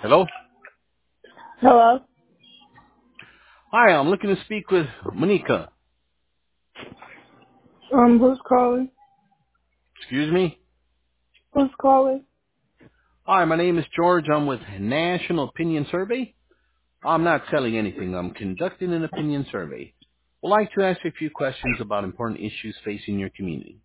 Hello? Hello? Hi, I'm looking to speak with Monica. Who's calling? Excuse me? Who's calling? Hi, my name is George. I'm with National Opinion Survey. I'm not selling anything. I'm conducting an opinion survey. I'd like to ask you a few questions about important issues facing your community.